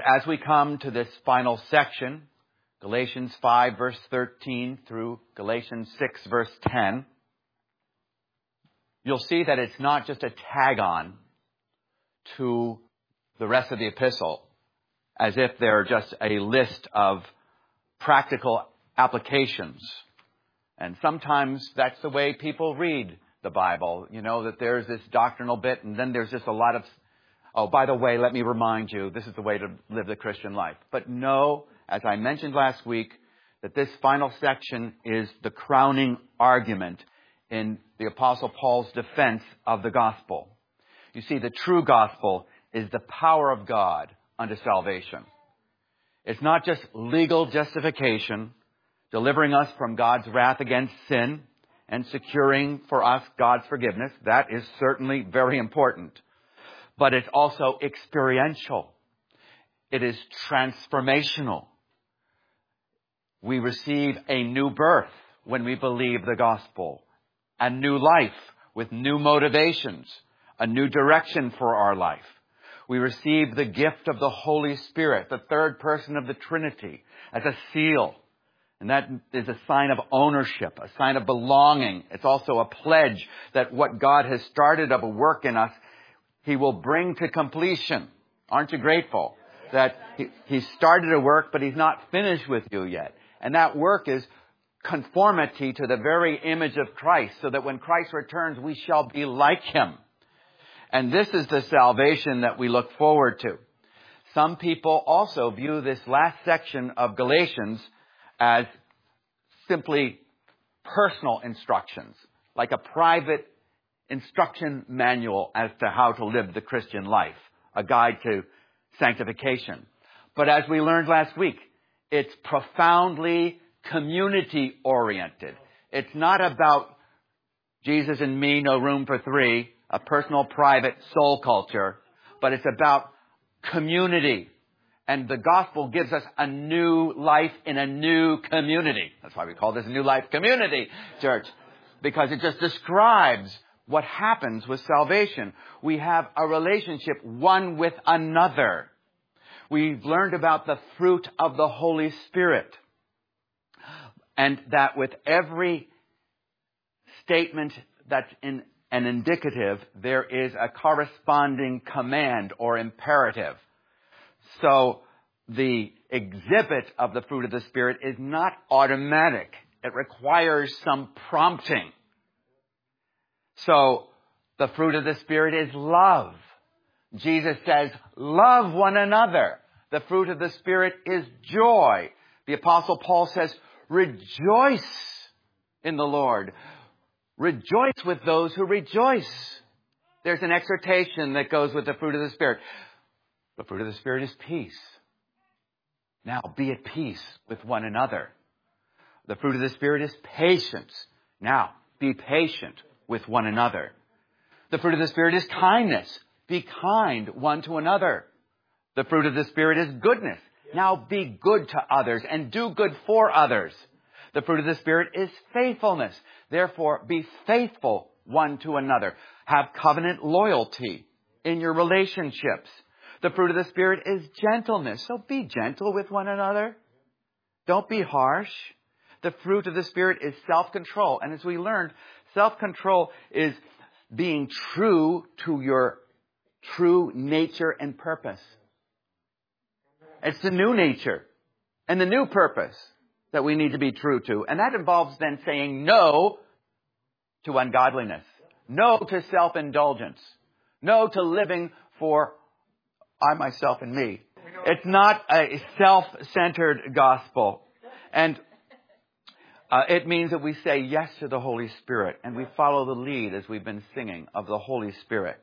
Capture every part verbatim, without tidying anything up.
as we come to this final section, Galatians five, verse thirteen through Galatians six, verse ten, you'll see that it's not just a tag-on to the rest of the epistle, as if they're just a list of practical applications. And sometimes that's the way people read the Bible. You know, that there's this doctrinal bit, and then there's just a lot of, oh, by the way, let me remind you, this is the way to live the Christian life. But no, as I mentioned last week, that this final section is the crowning argument in the Apostle Paul's defense of the gospel. You see, the true gospel is the power of God unto salvation. It's not just legal justification, delivering us from God's wrath against sin and securing for us God's forgiveness. That is certainly very important. But it's also experiential. It is transformational. We receive a new birth when we believe the gospel, a new life with new motivations, a new direction for our life. We receive the gift of the Holy Spirit, the third person of the Trinity, as a seal. And that is a sign of ownership, a sign of belonging. It's also a pledge that what God has started of a work in us, He will bring to completion. Aren't you grateful that he, he started a work, but He's not finished with you yet? And that work is conformity to the very image of Christ, so that when Christ returns, we shall be like Him. And this is the salvation that we look forward to. Some people also view this last section of Galatians as simply personal instructions, like a private instruction manual as to how to live the Christian life, a guide to sanctification. But as we learned last week, it's profoundly community-oriented. It's not about Jesus and me, no room for three, a personal, private soul culture, but it's about community. And the gospel gives us a new life in a new community. That's why we call this a New Life Community Church, because it just describes what happens with salvation. We have a relationship one with another. We've learned about the fruit of the Holy Spirit. And that with every statement that's in an indicative, there is a corresponding command or imperative. So the exhibit of the fruit of the Spirit is not automatic. It requires some prompting. So the fruit of the Spirit is love. Jesus says, love one another. The fruit of the Spirit is joy. The Apostle Paul says, rejoice in the Lord. Rejoice with those who rejoice. There's an exhortation that goes with the fruit of the Spirit. The fruit of the Spirit is peace. Now, be at peace with one another. The fruit of the Spirit is patience. Now, be patient with one another. The fruit of the Spirit is kindness. Be kind one to another. The fruit of the Spirit is goodness. Now, be good to others and do good for others. The fruit of the Spirit is faithfulness. Therefore, be faithful one to another. Have covenant loyalty in your relationships. The fruit of the Spirit is gentleness. So be gentle with one another. Don't be harsh. The fruit of the Spirit is self-control. And as we learned, self-control is being true to your true nature and purpose. It's the new nature and the new purpose that we need to be true to. And that involves then saying no to ungodliness. No to self-indulgence. No to living for I, myself, and me. It's not a self-centered gospel. And uh, it means that we say yes to the Holy Spirit. And we follow the lead, as we've been singing, of the Holy Spirit.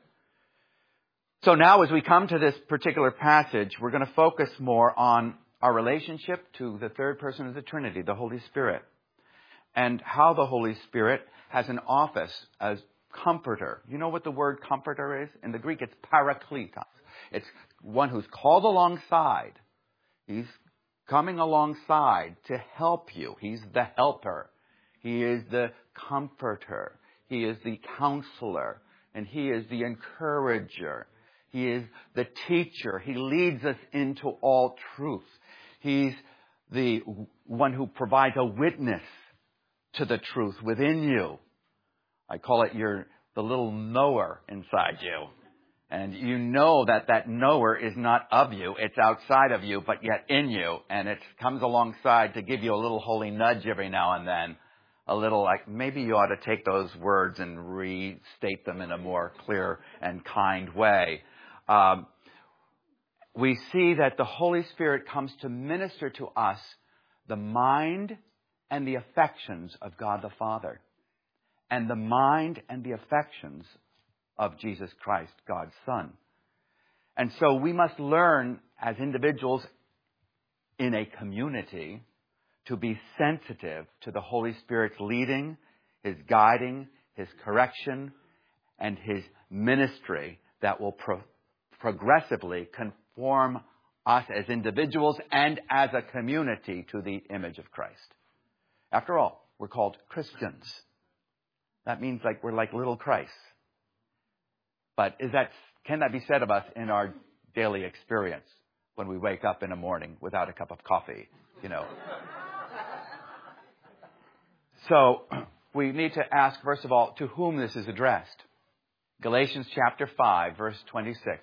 So now as we come to this particular passage, we're going to focus more on our relationship to the third person of the Trinity, the Holy Spirit. And how the Holy Spirit has an office as comforter. You know what the word comforter is? In the Greek, it's parakletos. It's one who's called alongside. He's coming alongside to help you. He's the helper. He is the comforter. He is the counselor. And He is the encourager. He is the teacher. He leads us into all truth. He's the one who provides a witness to the truth within you. I call it your the little knower inside you. And you know that that knower is not of you. It's outside of you, but yet in you. And it comes alongside to give you a little holy nudge every now and then. A little like, maybe you ought to take those words and restate them in a more clear and kind way. Um, we see that the Holy Spirit comes to minister to us the mind and the affections of God the Father, and the mind and the affections of Jesus Christ, God's Son. And so we must learn as individuals in a community to be sensitive to the Holy Spirit's leading, His guiding, His correction, and His ministry that will pro- progressively conform us as individuals and as a community to the image of Christ. After all, we're called Christians. That means like we're like little Christ. But is that can that be said of us in our daily experience when we wake up in the morning without a cup of coffee, you know? So we need to ask, first of all, to whom this is addressed. Galatians chapter five, verse twenty-six.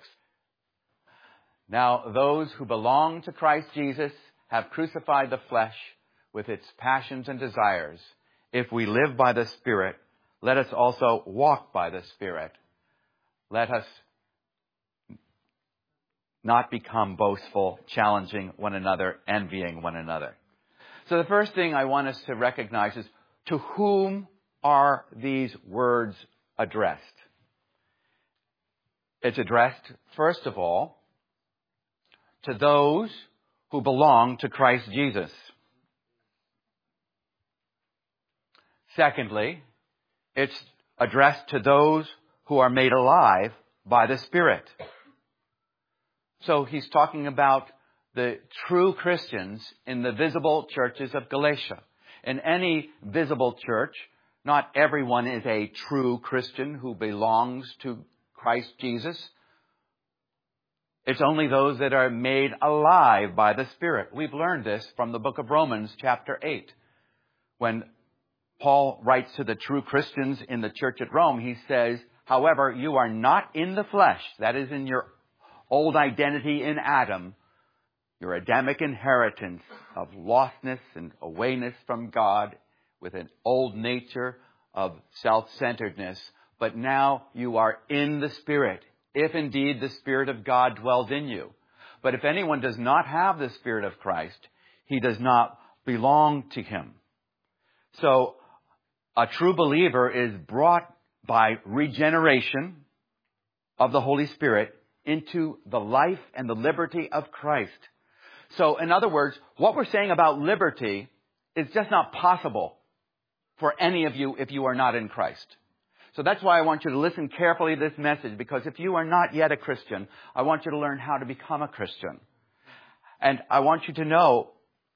Now those who belong to Christ Jesus have crucified the flesh with its passions and desires. If we live by the Spirit, let us also walk by the Spirit. Let us not become boastful, challenging one another, envying one another. So the first thing I want us to recognize is, to whom are these words addressed? It's addressed, first of all, to those who belong to Christ Jesus. Secondly, it's addressed to those who are made alive by the Spirit. So he's talking about the true Christians in the visible churches of Galatia. In any visible church, not everyone is a true Christian who belongs to Christ Jesus. It's only those that are made alive by the Spirit. We've learned this from the book of Romans, chapter eight. When Paul writes to the true Christians in the church at Rome, he says, however, you are not in the flesh, that is in your old identity in Adam, your Adamic inheritance of lostness and awayness from God with an old nature of self-centeredness. But now you are in the Spirit, if indeed the Spirit of God dwells in you. But if anyone does not have the Spirit of Christ, he does not belong to Him. So a true believer is brought by regeneration of the Holy Spirit into the life and the liberty of Christ. So, in other words, what we're saying about liberty is just not possible for any of you if you are not in Christ. So that's why I want you to listen carefully to this message, because if you are not yet a Christian, I want you to learn how to become a Christian. And I want you to know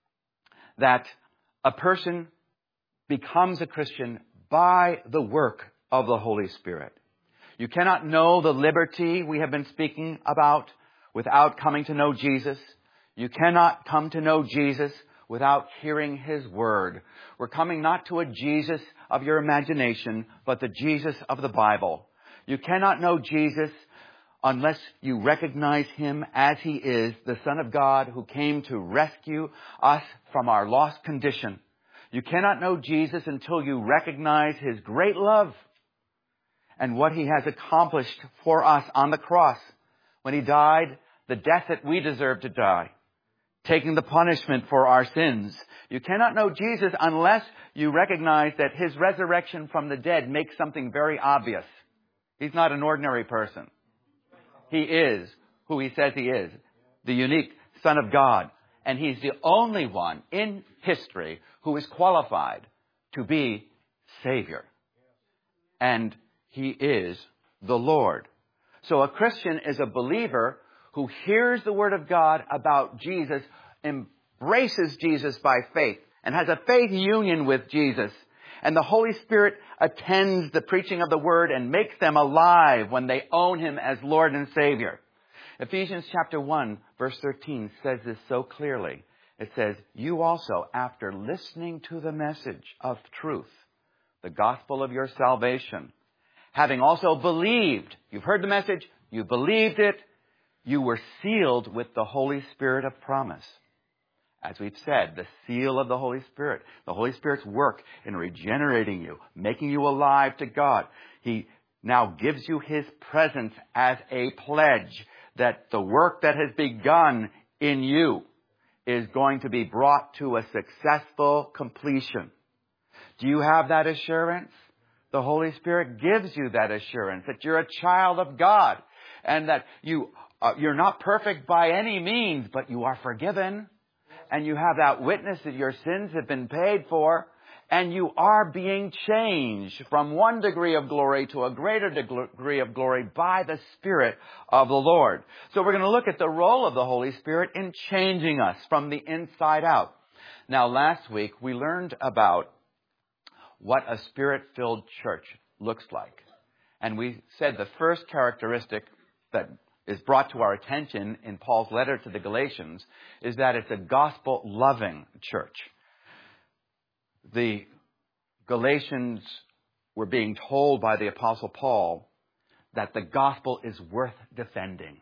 that a person becomes a Christian by the work of the Holy Spirit. You cannot know the liberty we have been speaking about without coming to know Jesus. You cannot come to know Jesus without hearing His Word. We're coming not to a Jesus of your imagination, but the Jesus of the Bible. You cannot know Jesus unless you recognize Him as He is, the Son of God who came to rescue us from our lost condition. You cannot know Jesus until you recognize His great love and what He has accomplished for us on the cross when He died the death that we deserve to die, taking the punishment for our sins. You cannot know Jesus unless you recognize that His resurrection from the dead makes something very obvious. He's not an ordinary person. He is who He says He is, the unique Son of God. And He's the only one in history who is qualified to be Savior. And He is the Lord. So a Christian is a believer who hears the Word of God about Jesus, embraces Jesus by faith, and has a faith union with Jesus, And the Holy Spirit attends the preaching of the word and makes them alive when they own him as Lord and Savior. Ephesians chapter one, verse thirteen says this so clearly. It says, you also, after listening to the message of truth, the gospel of your salvation, having also believed, you've heard the message, you believed it, you were sealed with the Holy Spirit of promise. As we've said, the seal of the Holy Spirit, the Holy Spirit's work in regenerating you, making you alive to God. He now gives you his presence as a pledge that the work that has begun in you is going to be brought to a successful completion. Do you have that assurance? The Holy Spirit gives you that assurance that you're a child of God and that you, uh, you're not perfect by any means, but you are forgiven. And you have that witness that your sins have been paid for. And you are being changed from one degree of glory to a greater degree of glory by the Spirit of the Lord. So we're going to look at the role of the Holy Spirit in changing us from the inside out. Now, last week we learned about what a Spirit-filled church looks like. And we said the first characteristic that is brought to our attention in Paul's letter to the Galatians is that it's a gospel-loving church. The Galatians were being told by the Apostle Paul that the gospel is worth defending.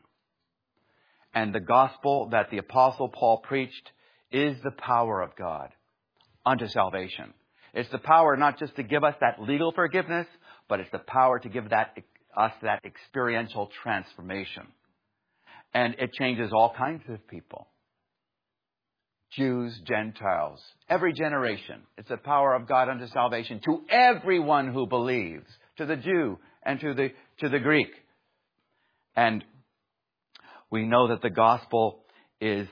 And the gospel that the Apostle Paul preached is the power of God unto salvation. It's the power not just to give us that legal forgiveness, but it's the power to give that us that experiential transformation. And it changes all kinds of people. Jews, Gentiles, every generation. It's the power of God unto salvation to everyone who believes, to the Jew and to the, to the Greek. And we know that the gospel is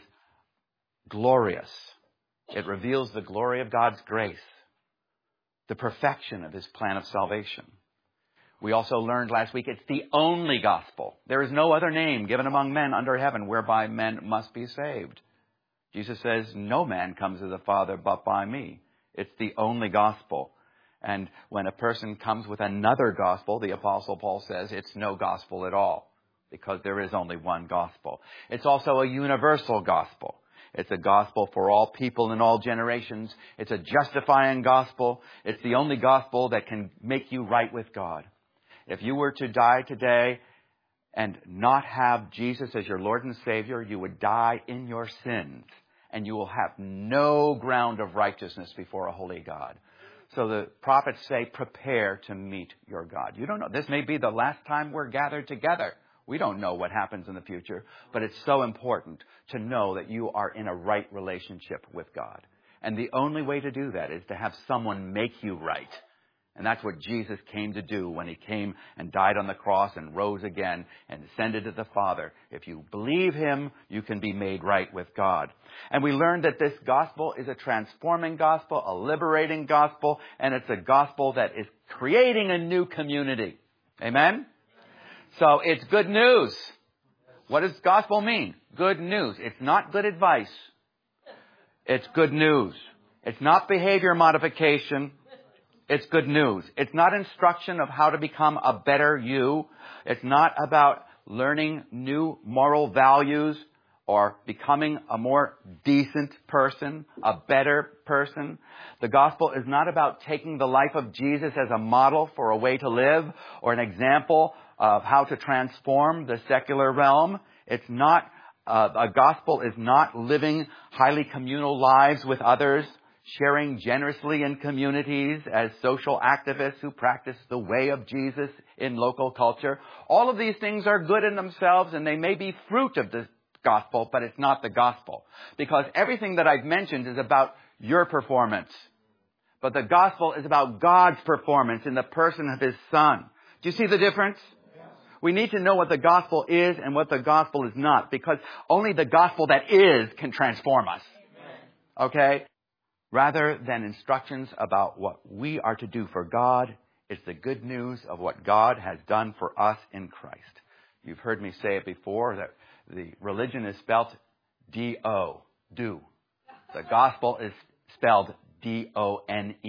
glorious. It reveals the glory of God's grace, the perfection of his plan of salvation. We also learned last week it's the only gospel. There is no other name given among men under heaven whereby men must be saved. Jesus says, no man comes to the Father but by me. It's the only gospel. And when a person comes with another gospel, the Apostle Paul says it's no gospel at all, because there is only one gospel. It's also a universal gospel. It's a gospel for all people in all generations. It's a justifying gospel. It's the only gospel that can make you right with God. If you were to die today and not have Jesus as your Lord and Savior, you would die in your sins, and you will have no ground of righteousness before a holy God. So the prophets say, prepare to meet your God. You don't know. This may be the last time we're gathered together. We don't know what happens in the future, but it's so important to know that you are in a right relationship with God. And the only way to do that is to have someone make you right. And that's what Jesus came to do when he came and died on the cross and rose again and ascended to the Father. If you believe him, you can be made right with God. And we learned that this gospel is a transforming gospel, a liberating gospel, and it's a gospel that is creating a new community. Amen? So it's good news. What does gospel mean? Good news. It's not good advice. It's good news. It's not behavior modification. It's good news. It's not instruction of how to become a better you. It's not about learning new moral values or becoming a more decent person, a better person. The gospel is not about taking the life of Jesus as a model for a way to live or an example of how to transform the secular realm. It's not, uh, a gospel is not living highly communal lives with others, sharing generously in communities as social activists who practice the way of Jesus in local culture. All of these things are good in themselves, and they may be fruit of the gospel, but it's not the gospel. Because everything that I've mentioned is about your performance. But the gospel is about God's performance in the person of his Son. Do you see the difference? Yes. We need to know what the gospel is and what the gospel is not, because only the gospel that is can transform us. Amen. Okay? Rather than instructions about what we are to do for God, it's the good news of what God has done for us in Christ. You've heard me say it before, that the religion is spelled D O, do. The gospel is spelled D O N E,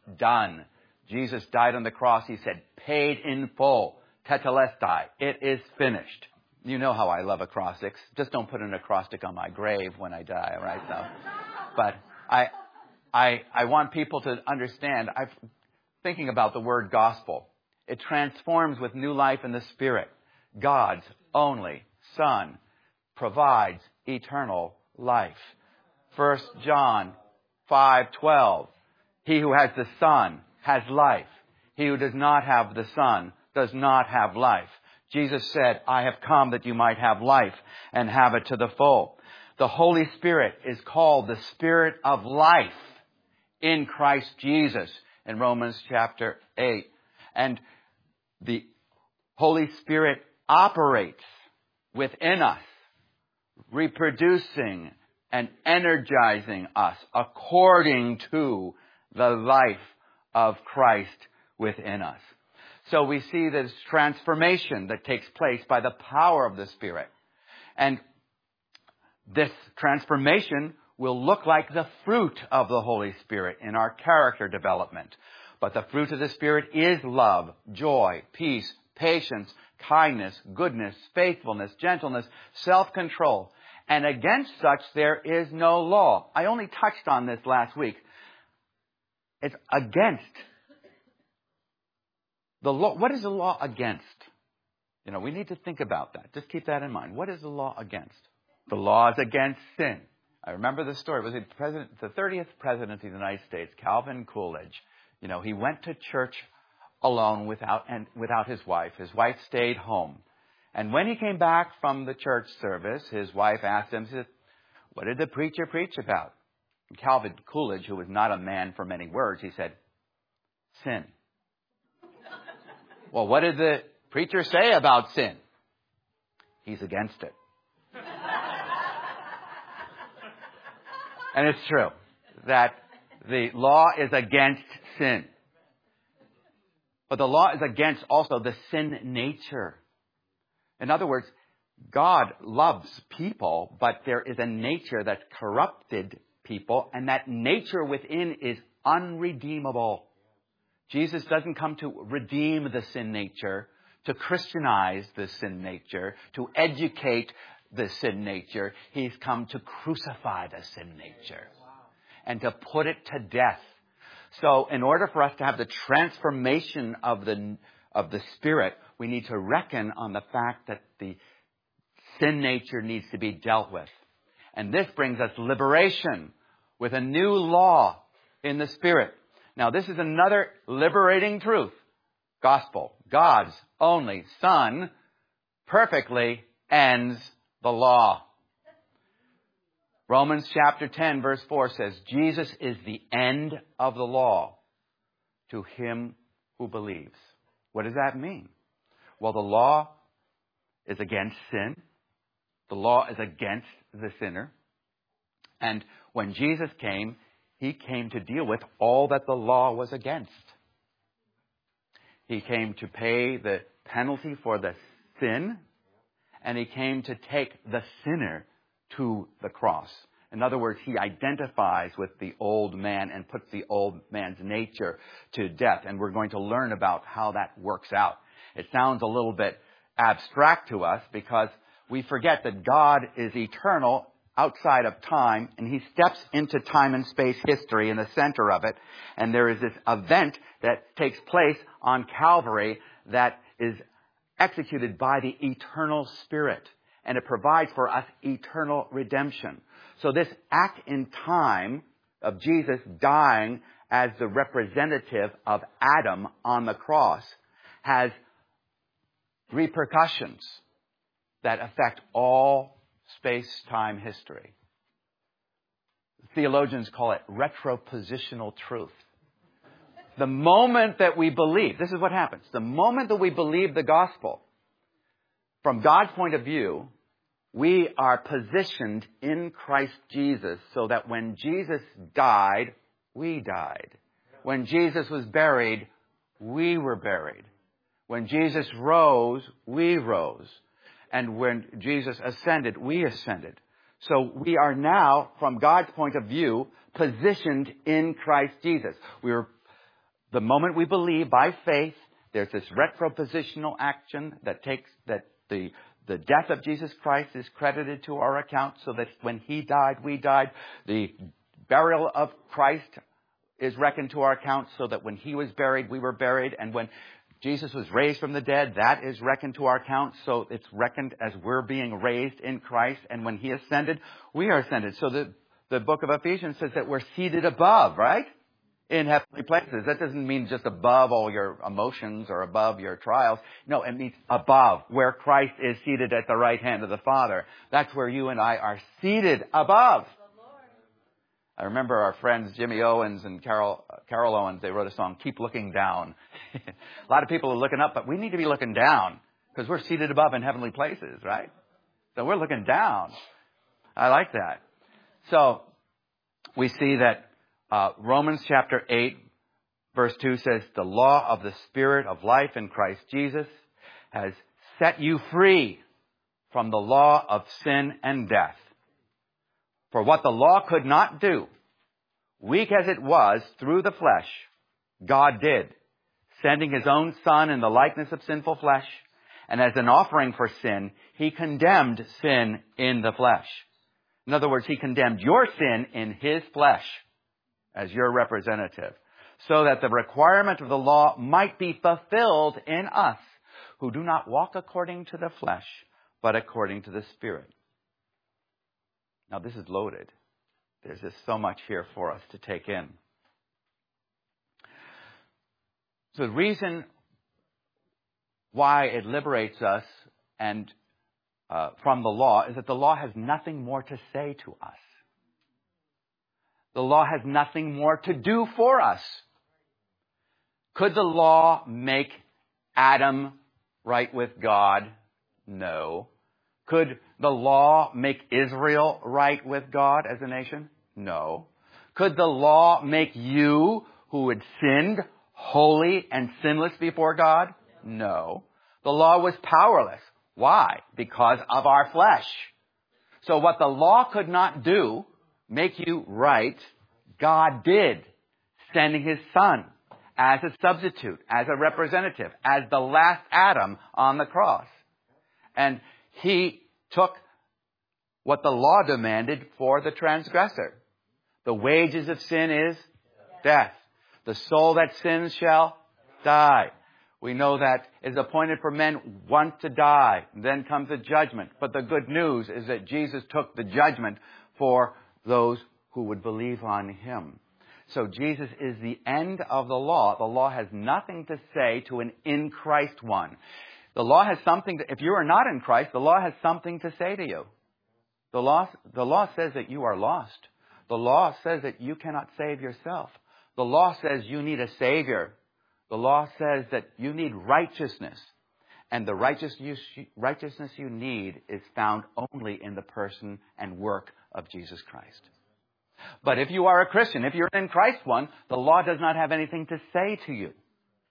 done. Jesus died on the cross. He said, paid in full. Tetelestai. It is finished. You know how I love acrostics. Just don't put an acrostic on my grave when I die, right? So, but I, I, I want people to understand. I'm thinking about the word gospel. It transforms with new life in the Spirit. God's only Son provides eternal life. First John five twelve. He who has the Son has life. He who does not have the Son does not have life. Jesus said, I have come that you might have life and have it to the full. The Holy Spirit is called the Spirit of life in Christ Jesus in Romans chapter eight. And the Holy Spirit operates within us, reproducing and energizing us according to the life of Christ within us. So we see this transformation that takes place by the power of the Spirit. And this transformation will look like the fruit of the Holy Spirit in our character development. But the fruit of the Spirit is love, joy, peace, patience, kindness, goodness, faithfulness, gentleness, self-control. And against such there is no law. I only touched on this last week. It's against. The law. What is the law against? You know, we need to think about that. Just keep that in mind. What is the law against? The law is against sin. I remember the story. It was the president, the thirtieth president of the United States, Calvin Coolidge. You know, he went to church alone without and without his wife. His wife stayed home. And when he came back from the church service, his wife asked him, she said, what did the preacher preach about? And Calvin Coolidge, who was not a man for many words, he said, sin. Well, what did the preacher say about sin? He's against it. And it's true that the law is against sin. But the law is against also the sin nature. In other words, God loves people, but there is a nature that's corrupted people, and that nature within is unredeemable. Jesus doesn't come to redeem the sin nature, to Christianize the sin nature, to educate the sin nature. He's come to crucify the sin nature and to put it to death. So in order for us to have the transformation of the of the Spirit, we need to reckon on the fact that the sin nature needs to be dealt with. And this brings us liberation with a new law in the Spirit. Now, this is another liberating truth. Gospel. God's only Son perfectly ends the law. Romans chapter ten verse four says, Jesus is the end of the law to him who believes. What does that mean? Well, the law is against sin. The law is against the sinner. And when Jesus came, he came to deal with all that the law was against. He came to pay the penalty for the sin, and he came to take the sinner to the cross. In other words, he identifies with the old man and puts the old man's nature to death. And we're going to learn about how that works out. It sounds a little bit abstract to us because we forget that God is eternal outside of time, and he steps into time and space history in the center of it. And there is this event that takes place on Calvary that is executed by the eternal Spirit. And it provides for us eternal redemption. So this act in time of Jesus dying as the representative of Adam on the cross has repercussions that affect all space-time history. Theologians call it retropositional truth. The moment that we believe, this is what happens. The moment that we believe the gospel, from God's point of view, we are positioned in Christ Jesus so that when Jesus died, we died. When Jesus was buried, we were buried. When Jesus rose, we rose. And when Jesus ascended, we ascended. So we are now, from God's point of view, positioned in Christ Jesus. We were the moment we believe by faith, there's this retropositional action that takes, that the, the death of Jesus Christ is credited to our account, so that when he died, we died. The burial of Christ is reckoned to our account, so that when he was buried, we were buried. And when Jesus was raised from the dead, that is reckoned to our account, so it's reckoned as we're being raised in Christ. And when he ascended, we are ascended. So the, the book of Ephesians says that we're seated above, right? In heavenly places. That doesn't mean just above all your emotions or above your trials. No, it means above, where Christ is seated at the right hand of the Father. That's where you and I are seated above. I remember our friends Jimmy Owens and Carol, Carol Owens, they wrote a song, Keep Looking Down. A lot of people are looking up, but we need to be looking down because we're seated above in heavenly places, right? So we're looking down. I like that. So we see that Uh, Romans chapter eight, verse two says, the law of the Spirit of life in Christ Jesus has set you free from the law of sin and death. For what the law could not do, weak as it was through the flesh, God did, sending his own Son in the likeness of sinful flesh, and as an offering for sin, he condemned sin in the flesh. In other words, he condemned your sin in his flesh as your representative, so that the requirement of the law might be fulfilled in us, who do not walk according to the flesh, but according to the Spirit. Now, this is loaded. There's just so much here for us to take in. So the reason why it liberates us and uh, from the law is that the law has nothing more to say to us. The law has nothing more to do for us. Could the law make Adam right with God? No. Could the law make Israel right with God as a nation? No. Could the law make you, who had sinned, holy and sinless before God? No. The law was powerless. Why? Because of our flesh. So what the law could not do, make you right, God did, sending his Son as a substitute, as a representative, as the last Adam on the cross. And he took what the law demanded for the transgressor. The wages of sin is death. The soul that sins shall die. We know that it is appointed for men once to die. Then comes the judgment. But the good news is that Jesus took the judgment for those who would believe on him. So Jesus is the end of the law. The law has nothing to say to an in Christ one. The law has something to, if you are not in Christ, the law has something to say to you. The law, the law says that you are lost. The law says that you cannot save yourself. The law says you need a Savior. The law says that you need righteousness. And the righteousness, righteousness you need is found only in the person and work of Jesus Christ. But if you are a Christian, if you're in Christ one, the law does not have anything to say to you.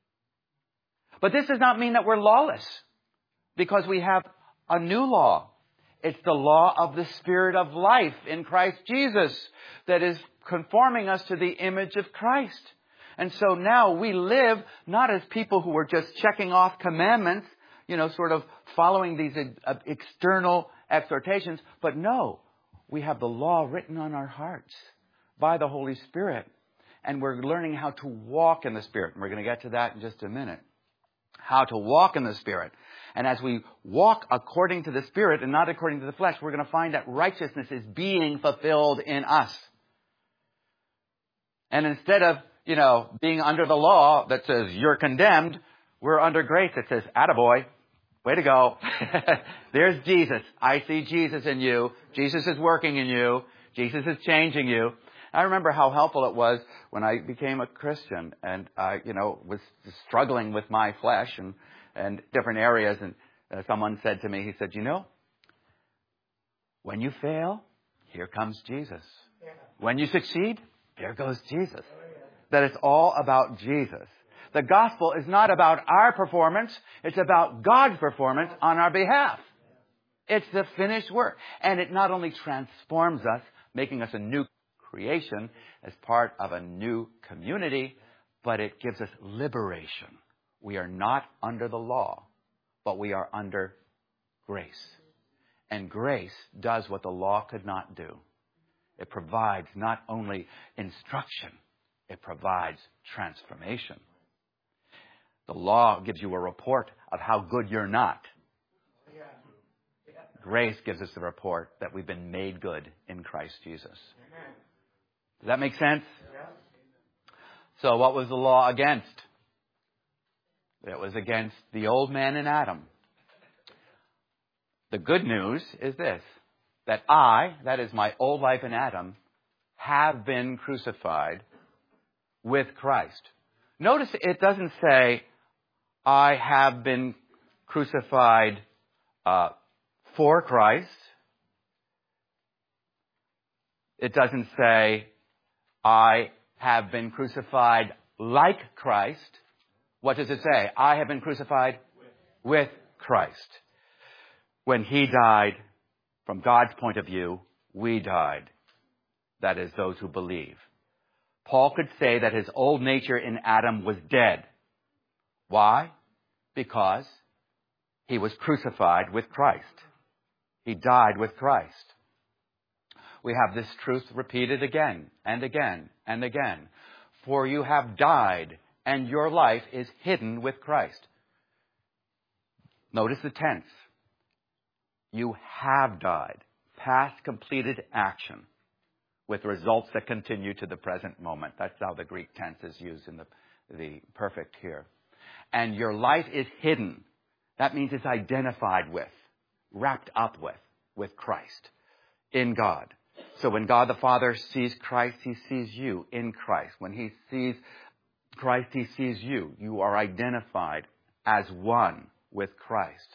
But this does not mean that we're lawless, because we have a new law. It's the law of the Spirit of life in Christ Jesus that is conforming us to the image of Christ. And so now we live not as people who are just checking off commandments, you know, sort of following these external exhortations, but no, we have the law written on our hearts by the Holy Spirit. And we're learning how to walk in the Spirit. And we're going to get to that in just a minute. How to walk in the Spirit. And as we walk according to the Spirit and not according to the flesh, we're going to find that righteousness is being fulfilled in us. And instead of, you know, being under the law that says you're condemned, we're under grace that says, attaboy, way to go. There's Jesus. I see Jesus in you. Jesus is working in you. Jesus is changing you. I remember how helpful it was when I became a Christian and I, you know, was struggling with my flesh and, and different areas. And uh, someone said to me, he said, you know, when you fail, here comes Jesus. When you succeed, there goes Jesus. That it's all about Jesus. The gospel is not about our performance. It's about God's performance on our behalf. It's the finished work. And it not only transforms us, making us a new creation as part of a new community, but it gives us liberation. We are not under the law, but we are under grace. And grace does what the law could not do. It provides not only instruction, it provides transformation. The law gives you a report of how good you're not. Grace gives us the report that we've been made good in Christ Jesus. Does that make sense? So what was the law against? It was against the old man in Adam. The good news is this, that I, that is my old life in Adam, have been crucified with Christ. Notice it doesn't say, I have been crucified uh, for Christ. It doesn't say, I have been crucified like Christ. What does it say? I have been crucified with Christ. When he died, from God's point of view, we died. That is, those who believe. Paul could say that his old nature in Adam was dead. Why? Because he was crucified with Christ. He died with Christ. We have this truth repeated again and again and again. For you have died, and your life is hidden with Christ. Notice the tense. You have died. Past completed action with results that continue to the present moment. That's how the Greek tense is used in the, the perfect here. And your life is hidden. That means it's identified with, wrapped up with, with Christ, in God. So when God the Father sees Christ, he sees you in Christ. When he sees Christ, he sees you. You are identified as one with Christ.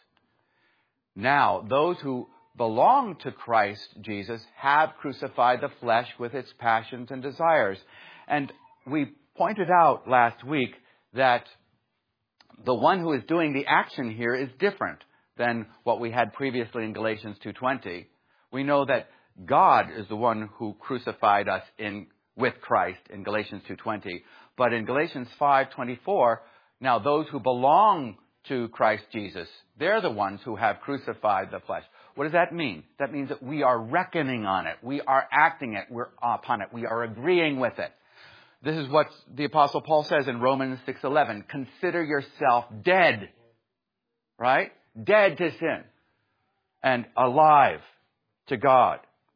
Now, those who belong to Christ Jesus have crucified the flesh with its passions and desires. And we pointed out last week that the one who is doing the action here is different than what we had previously in Galatians two twenty. We know that God is the one who crucified us in with Christ in Galatians two twenty. But in Galatians five twenty-four, now those who belong to Christ Jesus, they're the ones who have crucified the flesh. What does that mean? That means that we are reckoning on it. We are acting it. We're upon it. We are agreeing with it. This is what the Apostle Paul says in Romans six eleven. Consider yourself dead. Right? Dead to sin. And alive to God.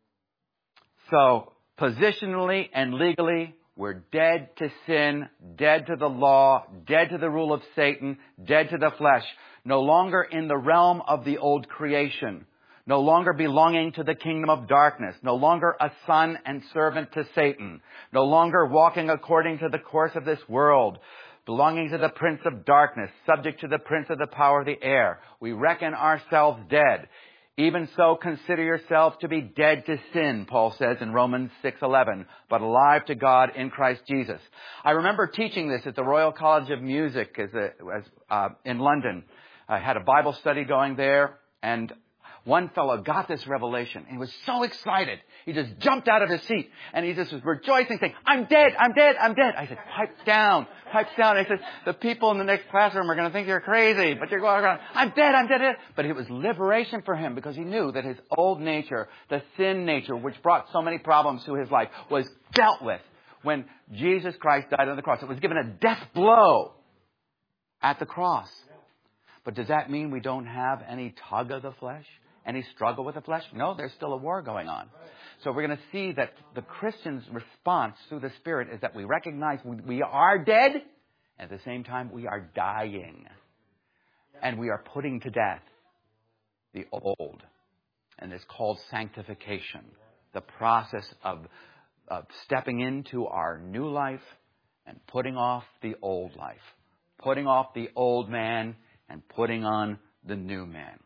So, positionally and legally, we're dead to sin, dead to the law, dead to the rule of Satan, dead to the flesh, no longer in the realm of the old creation, no longer belonging to the kingdom of darkness, no longer a son and servant to Satan, no longer walking according to the course of this world, belonging to the prince of darkness, subject to the prince of the power of the air. We reckon ourselves dead. Even so, consider yourselves to be dead to sin, Paul says in Romans six eleven, but alive to God in Christ Jesus. I remember teaching this at the Royal College of Music as a, as, uh, in London. I had a Bible study going there, and one fellow got this revelation. And he was so excited. He just jumped out of his seat, and he just was rejoicing, saying, I'm dead, I'm dead, I'm dead. I said, pipe down, pipe down. I said, the people in the next classroom are going to think you're crazy, but you're going around, I'm dead, I'm dead. But it was liberation for him because he knew that his old nature, the sin nature, which brought so many problems to his life, was dealt with when Jesus Christ died on the cross. It was given a death blow at the cross. But does that mean we don't have any tug of the flesh? Any struggle with the flesh? No, there's still a war going on. So we're going to see that the Christian's response through the Spirit is that we recognize we are dead. At the same time, we are dying. And we are putting to death the old. And it's called sanctification. The process of, of stepping into our new life and putting off the old life. Putting off the old man and putting on the new man.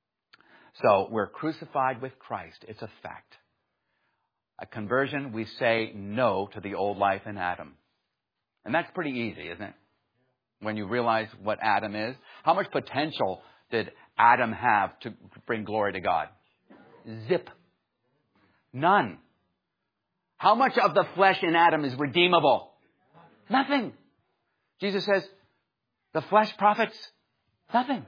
So we're crucified with Christ. It's a fact. At conversion, we say no to the old life in Adam. And that's pretty easy, isn't it? When you realize what Adam is. How much potential did Adam have to bring glory to God? Zip. None. How much of the flesh in Adam is redeemable? Nothing. Jesus says, the flesh profits nothing.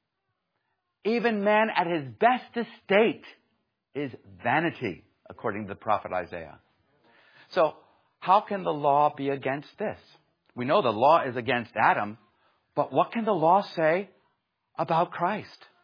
Even man at his best estate is vanity, according to the prophet Isaiah. So, how can the law be against this? We know the law is against Adam, but what can the law say about Christ?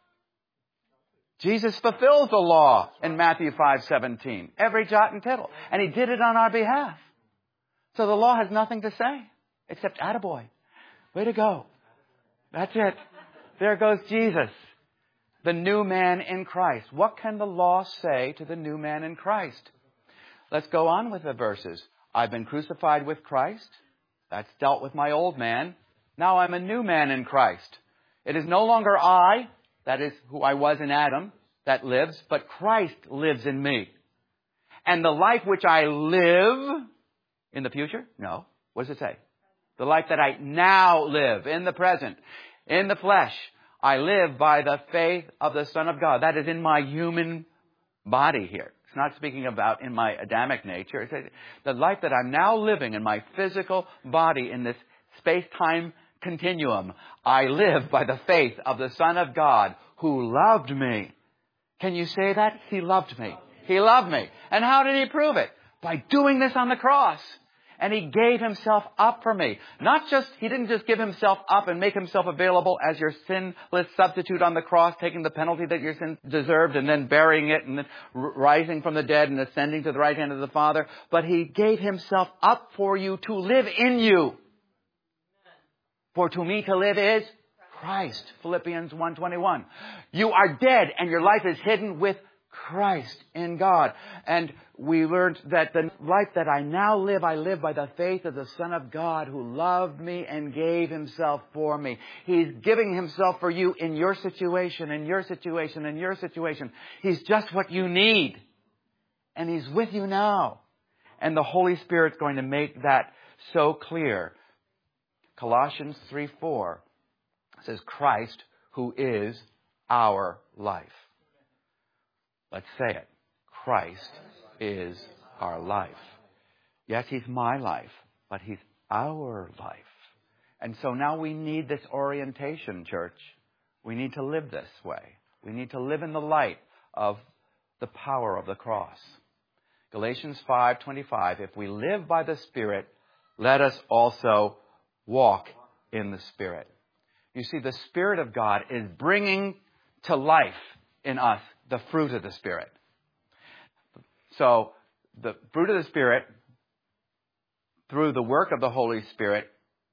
Jesus fulfills the law in Matthew five seventeen, every jot and tittle, and he did it on our behalf. So the law has nothing to say except attaboy. Way to go. That's it. There goes Jesus, the new man in Christ. What can the law say to the new man in Christ? Let's go on with the verses. I've been crucified with Christ. That's dealt with my old man. Now I'm a new man in Christ. It is no longer I, that is who I was in Adam, that lives, but Christ lives in me. And the life which I live in the future? No. What does it say? The life that I now live in the present, in the flesh, I live by the faith of the Son of God. That is in my human body here. It's not speaking about in my Adamic nature. It says the life that I'm now living in my physical body in this space-time continuum, I live by the faith of the Son of God who loved me. Can you say that? He loved me. He loved me. And how did he prove it? By doing this on the cross. And he gave himself up for me. Not just, he didn't just give himself up and make himself available as your sinless substitute on the cross, taking the penalty that your sin deserved and then burying it and then rising from the dead and ascending to the right hand of the Father. But he gave himself up for you to live in you. For to me to live is Christ. Philippians one twenty-one. You are dead and your life is hidden with Christ in God. And we learned that the life that I now live, I live by the faith of the Son of God who loved me and gave himself for me. He's giving himself for you in your situation, in your situation, in your situation. He's just what you need. And he's with you now. And the Holy Spirit's going to make that so clear. Colossians three four says, Christ who is our life. Let's say it. Christ is our life. Yes, he's my life, but he's our life. And so now we need this orientation, church. We need to live this way. We need to live in the light of the power of the cross. Galatians five twenty-five, if we live by the Spirit, let us also walk in the Spirit. You see, the Spirit of God is bringing to life in us the fruit of the Spirit. So, the fruit of the Spirit, through the work of the Holy Spirit,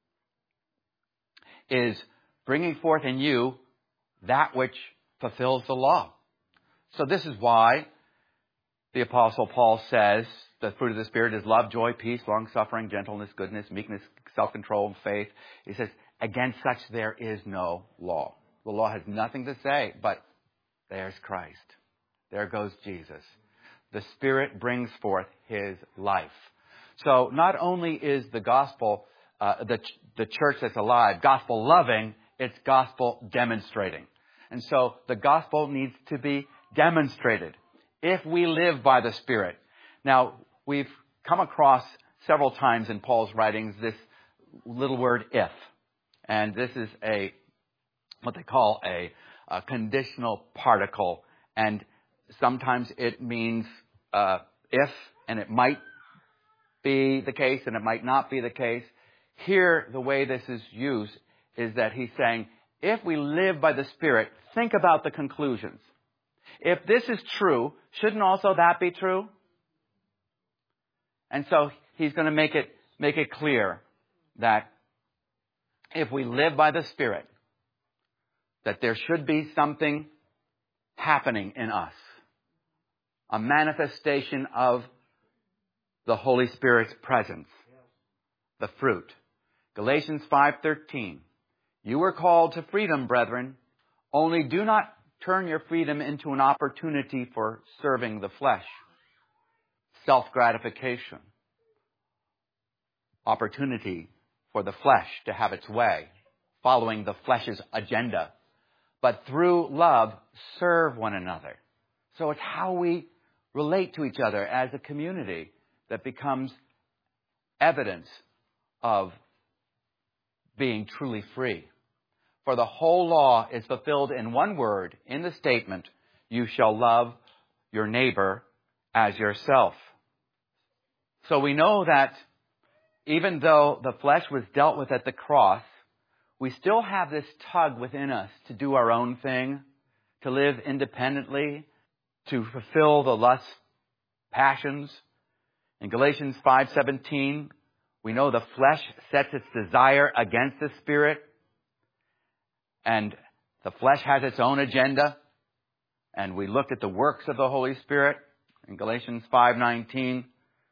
is bringing forth in you that which fulfills the law. So this is why the Apostle Paul says the fruit of the Spirit is love, joy, peace, long-suffering, gentleness, goodness, meekness, self-control, and faith. He says, against such there is no law. The law has nothing to say, but there's Christ. There goes Jesus. The Spirit brings forth his life. So not only is the gospel, uh, the, the church that's alive, gospel loving, it's gospel demonstrating. And so the gospel needs to be demonstrated if we live by the Spirit. Now, we've come across several times in Paul's writings this little word if. And this is a, what they call a, a conditional particle. And sometimes it means uh, if, and it might be the case, and it might not be the case. Here, the way this is used is that he's saying, if we live by the Spirit, think about the conclusions. If this is true, shouldn't also that be true? And so he's going to make it make it clear that if we live by the Spirit, that there should be something happening in us. A manifestation of the Holy Spirit's presence. The fruit. Galatians five thirteen. You were called to freedom, brethren. Only do not turn your freedom into an opportunity for serving the flesh. Self-gratification. Opportunity for the flesh to have its way, following the flesh's agenda. But through love, serve one another. So it's how we relate to each other as a community that becomes evidence of being truly free. For the whole law is fulfilled in one word, in the statement, you shall love your neighbor as yourself. So we know that even though the flesh was dealt with at the cross, we still have this tug within us to do our own thing, to live independently, to fulfill the lust, passions. In Galatians five seventeen, we know the flesh sets its desire against the Spirit, and the flesh has its own agenda. And we looked at the works of the Holy Spirit in Galatians five nineteen.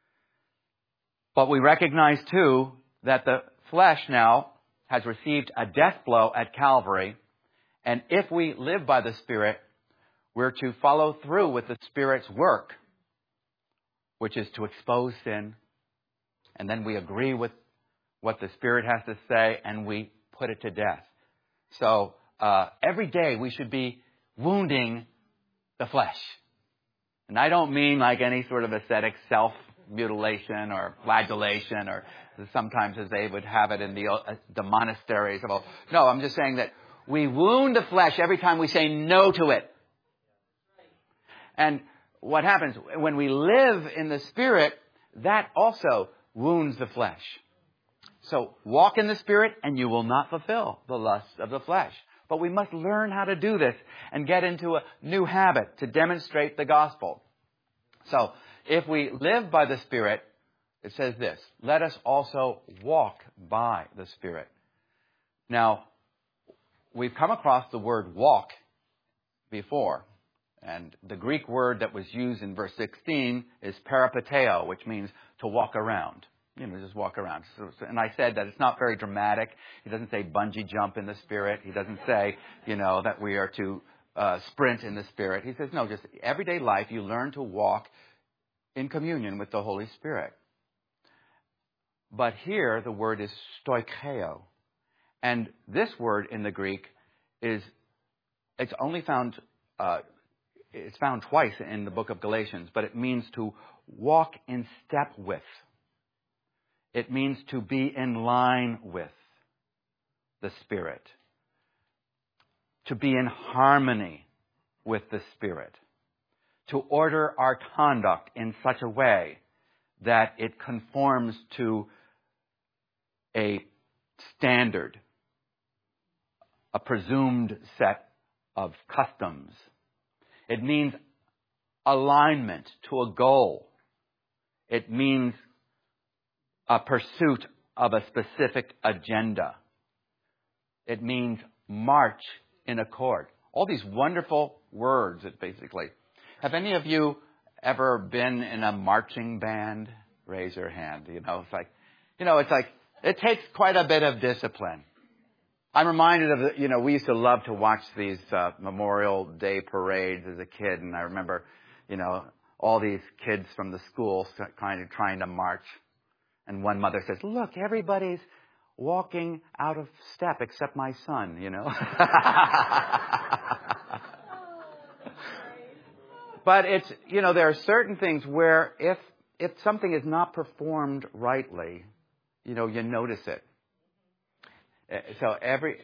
But we recognize too that the flesh now has received a death blow at Calvary. And if we live by the Spirit, we're to follow through with the Spirit's work, which is to expose sin. And then we agree with what the Spirit has to say and we put it to death. So uh, every day we should be wounding the flesh. And I don't mean like any sort of ascetic self-mutilation or flagellation, or sometimes as they would have it in the, uh, the monasteries. No, I'm just saying that we wound the flesh every time we say no to it. And what happens when we live in the Spirit, that also wounds the flesh. So walk in the Spirit and you will not fulfill the lusts of the flesh. But we must learn how to do this and get into a new habit to demonstrate the gospel. So if we live by the Spirit, it says this, let us also walk by the Spirit. Now, we've come across the word walk before. And the Greek word that was used in verse sixteen is peripateo, which means to walk around. You know, just walk around. So, and I said that it's not very dramatic. He doesn't say bungee jump in the Spirit. He doesn't say, you know, that we are to uh, sprint in the Spirit. He says, no, just everyday life, you learn to walk in communion with the Holy Spirit. But here, the word is stoicheo. And this word in the Greek is, it's only found, uh, it's found twice in the book of Galatians, but it means to walk in step with. It means to be in line with the Spirit. To be in harmony with the Spirit. To order our conduct in such a way that it conforms to a standard, a presumed set of customs. It means alignment to a goal. It means a pursuit of a specific agenda. It means march in accord. All these wonderful words, it basically. Have any of you ever been in a marching band? Raise your hand. You know, it's like, you know, it's like, it takes quite a bit of discipline. I'm reminded of, the, you know, we used to love to watch these uh, Memorial Day parades as a kid. And I remember, you know, all these kids from the school kind of trying to march. And one mother says, look, everybody's walking out of step except my son, you know. But it's, you know, there are certain things where if if something is not performed rightly, you know, you notice it. So every,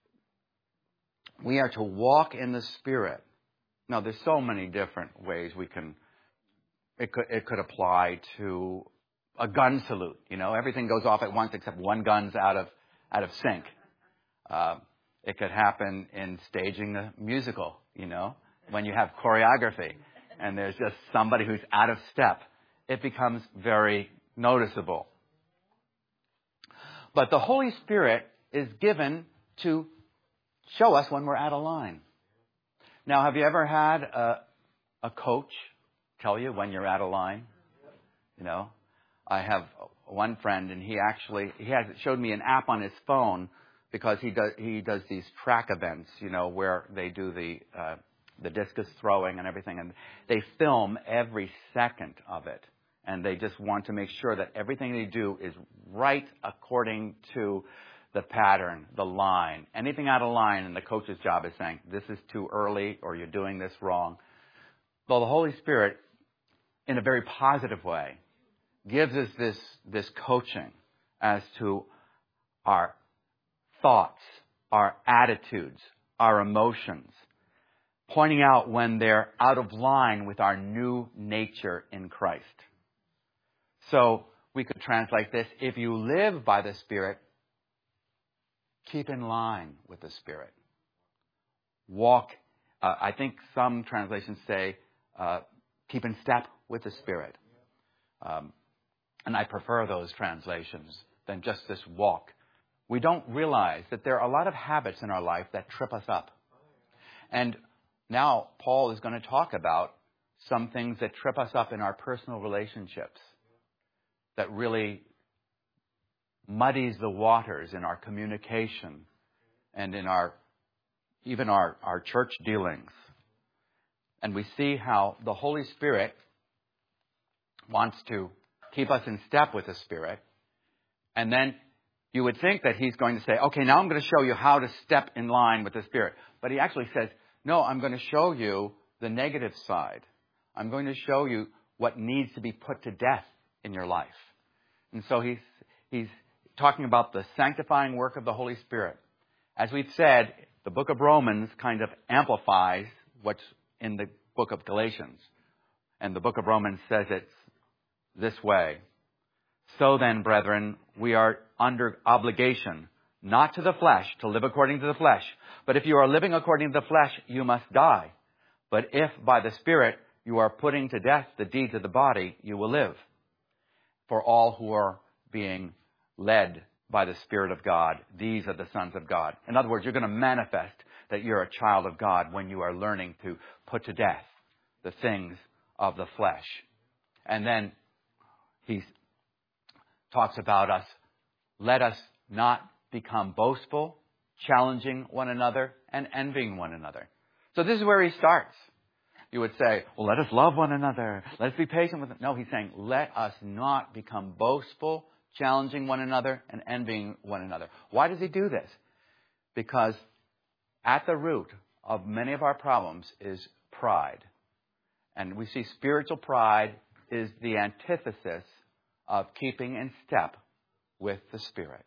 we are to walk in the Spirit. Now, there's so many different ways we can, it could, it could apply to a gun salute. You know, everything goes off at once except one gun's out of, out of sync. Uh, it could happen in staging a musical, you know, when you have choreography and there's just somebody who's out of step. It becomes very noticeable. But the Holy Spirit is given to show us when we're out of line. Now, have you ever had a, a coach tell you when you're out of line? You know, I have one friend, and he actually he has showed me an app on his phone because he does he does these track events, you know, where they do the uh, the discus throwing and everything, and they film every second of it. And they just want to make sure that everything they do is right according to the pattern, the line. Anything out of line, and the coach's job is saying, this is too early, or you're doing this wrong. Well, the Holy Spirit, in a very positive way, gives us this, this coaching as to our thoughts, our attitudes, our emotions, pointing out when they're out of line with our new nature in Christ. So we could translate this: if you live by the Spirit, keep in line with the Spirit. Walk, uh, I think some translations say, uh, keep in step with the Spirit. Um, and I prefer those translations than just this walk. We don't realize that there are a lot of habits in our life that trip us up. And now Paul is going to talk about some things that trip us up in our personal relationships, that really muddies the waters in our communication and in our even our, our church dealings. And we see how the Holy Spirit wants to keep us in step with the Spirit. And then you would think that he's going to say, okay, now I'm going to show you how to step in line with the Spirit. But he actually says, no, I'm going to show you the negative side. I'm going to show you what needs to be put to death in your life. And so he's, he's talking about the sanctifying work of the Holy Spirit. As we've said, the book of Romans kind of amplifies what's in the book of Galatians. And the book of Romans says it this way: so then, brethren, we are under obligation, not to the flesh, to live according to the flesh. But if you are living according to the flesh, you must die. But if by the Spirit you are putting to death the deeds of the body, you will live. For all who are being led by the Spirit of God, these are the sons of God. In other words, you're going to manifest that you're a child of God when you are learning to put to death the things of the flesh. And then he talks about us, let us not become boastful, challenging one another, and envying one another. So this is where he starts. You would say, well, let us love one another. Let's be patient with them. No, he's saying, let us not become boastful, challenging one another, and envying one another. Why does he do this? Because at the root of many of our problems is pride. And we see spiritual pride is the antithesis of keeping in step with the Spirit.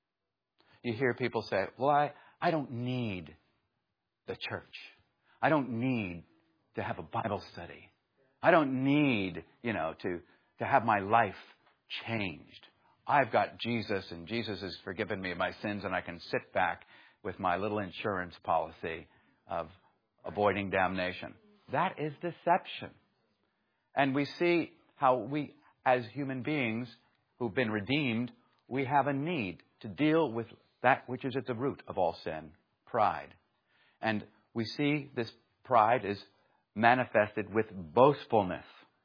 You hear people say, well, I, I don't need the church. I don't need to have a Bible study. I don't need, you know, to, to have my life changed. I've got Jesus, and Jesus has forgiven me of my sins, and I can sit back with my little insurance policy of avoiding damnation. That is deception. And we see how we, as human beings who've been redeemed, we have a need to deal with that which is at the root of all sin, pride. And we see this pride is manifested with boastfulness.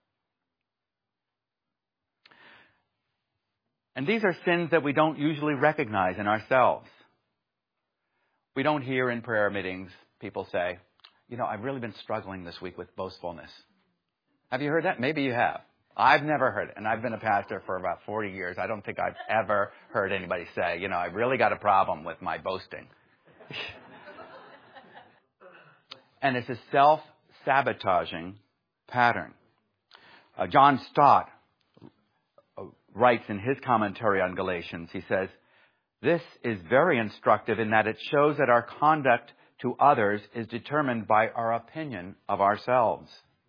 And these are sins that we don't usually recognize in ourselves. We don't hear in prayer meetings people say, you know, I've really been struggling this week with boastfulness. Have you heard that? Maybe you have. I've never heard it. And I've been a pastor for about forty years. I don't think I've ever heard anybody say, you know, I've really got a problem with my boasting. And it's a self-sabotaging pattern. Uh, John Stott writes in his commentary on Galatians, he says, this is very instructive in that it shows that our conduct to others is determined by our opinion of ourselves.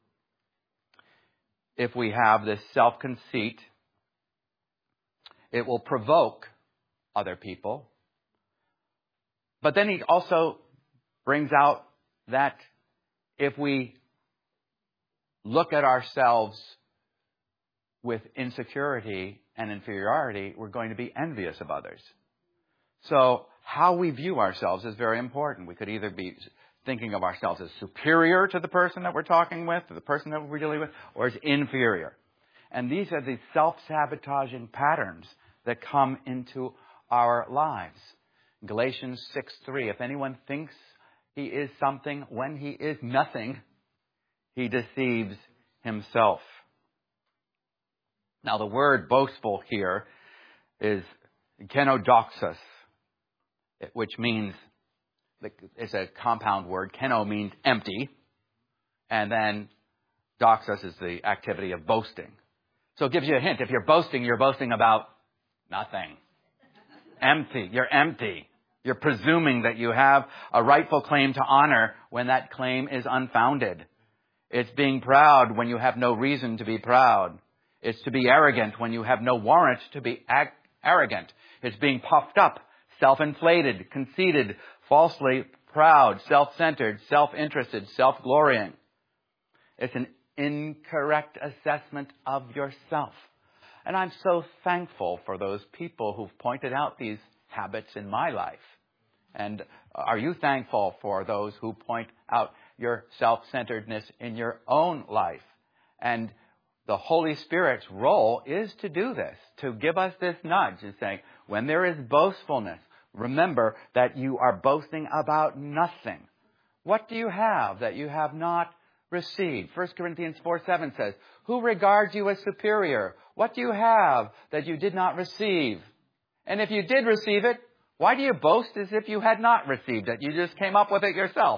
If we have this self-conceit, it will provoke other people. But then he also brings out that if we look at ourselves with insecurity and inferiority, we're going to be envious of others. So how we view ourselves is very important. We could either be thinking of ourselves as superior to the person that we're talking with, to the person that we're dealing with, or as inferior. And these are the self-sabotaging patterns that come into our lives. Galatians six three, if anyone thinks he is something when he is nothing, he deceives himself. Now, the word boastful here is kenodoxos, which means, it's a compound word. Keno means empty. And then doxos is the activity of boasting. So it gives you a hint. If you're boasting, you're boasting about nothing. Empty. You're empty. You're presuming that you have a rightful claim to honor when that claim is unfounded. It's being proud when you have no reason to be proud. It's to be arrogant when you have no warrant to be ag- arrogant. It's being puffed up, self-inflated, conceited, falsely proud, self-centered, self-interested, self-glorying. It's an incorrect assessment of yourself. And I'm so thankful for those people who've pointed out these habits in my life. And are you thankful for those who point out your self-centeredness in your own life? And the Holy Spirit's role is to do this, to give us this nudge and saying, when there is boastfulness, remember that you are boasting about nothing. What do you have that you have not received? First Corinthians four seven says, who regards you as superior? What do you have that you did not receive? And if you did receive it, why do you boast as if you had not received it? You just came up with it yourself.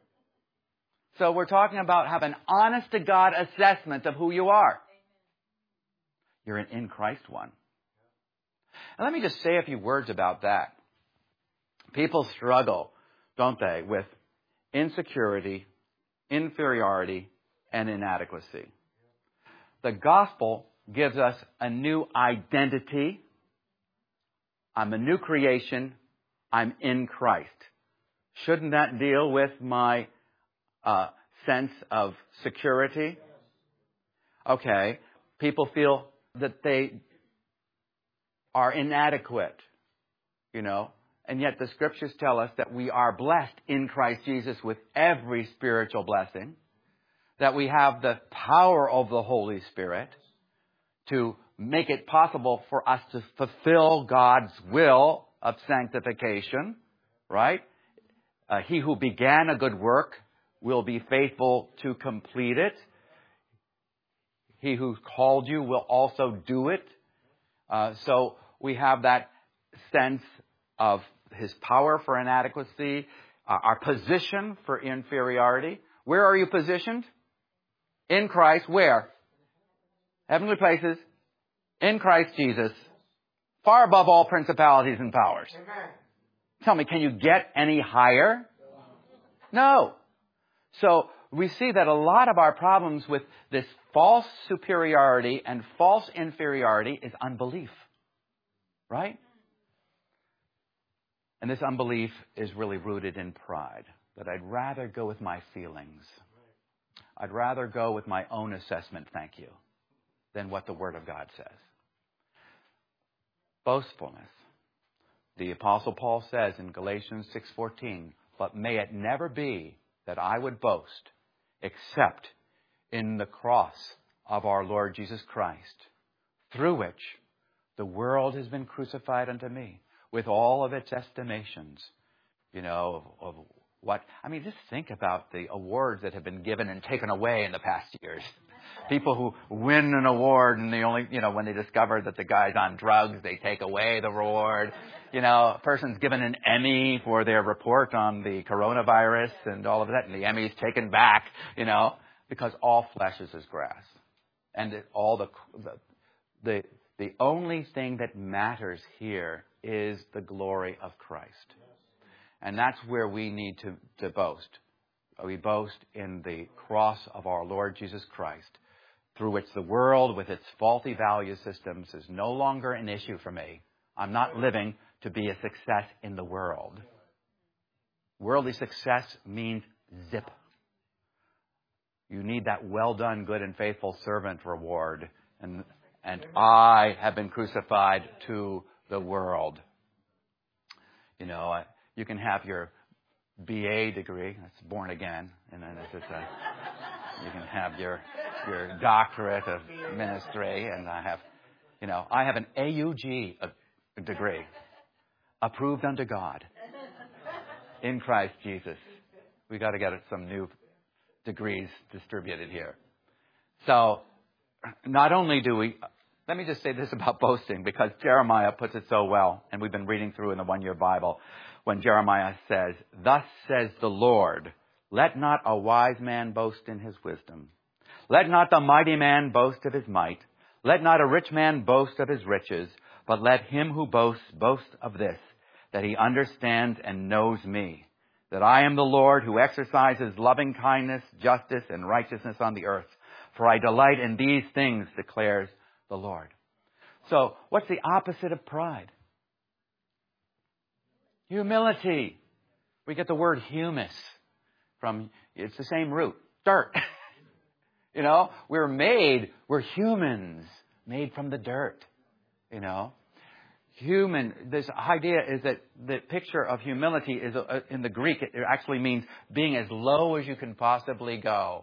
So we're talking about have an honest-to-God assessment of who you are. You're an in Christ one. And let me just say a few words about that. People struggle, don't they, with insecurity, inferiority, and inadequacy. The gospel gives us a new identity. I'm a new creation. I'm in Christ. Shouldn't that deal with my uh, sense of security? Okay. People feel that they are inadequate, you know, and yet the scriptures tell us that we are blessed in Christ Jesus with every spiritual blessing, that we have the power of the Holy Spirit to make it possible for us to fulfill God's will of sanctification, right? Uh, he who began a good work will be faithful to complete it. He who called you will also do it. Uh, so we have that sense of his power for inadequacy, uh, our position for inferiority. Where are you positioned? In Christ. Where? Heavenly places. In Christ Jesus. Far above all principalities and powers. Amen. Tell me, can you get any higher? No. So we see that a lot of our problems with this false superiority and false inferiority is unbelief. Right? And this unbelief is really rooted in pride. That I'd rather go with my feelings. I'd rather go with my own assessment, thank you, than what the Word of God says. Boastfulness. The Apostle Paul says in Galatians six fourteen, but may it never be that I would boast except in the cross of our Lord Jesus Christ, through which the world has been crucified unto me, with all of its estimations, you know, of, of what, I mean, just think about the awards that have been given and taken away in the past years. People who win an award and they only, you know, when they discover that the guy's on drugs, they take away the reward. You know, a person's given an Emmy for their report on the coronavirus and all of that, and the Emmy's taken back, you know, because all flesh is as grass. And it, all the, the, the, the only thing that matters here is the glory of Christ. And that's where we need to, to boast. We boast in the cross of our Lord Jesus Christ, through which the world with its faulty value systems is no longer an issue for me. I'm not living to be a success in the world. Worldly success means zip. You need that well done, good and faithful servant reward. And, and I have been crucified to the world. You know, I, You can have your B A degree, that's born again, and then it's just a, you can have your your doctorate of ministry, and I have, you know, I have an A U G degree, approved unto God, in Christ Jesus. We got to get some new degrees distributed here. So, not only do we, let me just say this about boasting, because Jeremiah puts it so well, and we've been reading through in the one-year Bible. When Jeremiah says, thus says the Lord, let not a wise man boast in his wisdom. Let not the mighty man boast of his might. Let not a rich man boast of his riches. But let him who boasts boast of this, that he understands and knows me, that I am the Lord who exercises loving kindness, justice, and righteousness on the earth. For I delight in these things, declares the Lord. So, what's the opposite of pride? Humility. We get the word humus from, it's the same root, dirt. You know, we're made, we're humans, made from the dirt. You know, human, this idea is that the picture of humility is, uh, in the Greek, it actually means being as low as you can possibly go.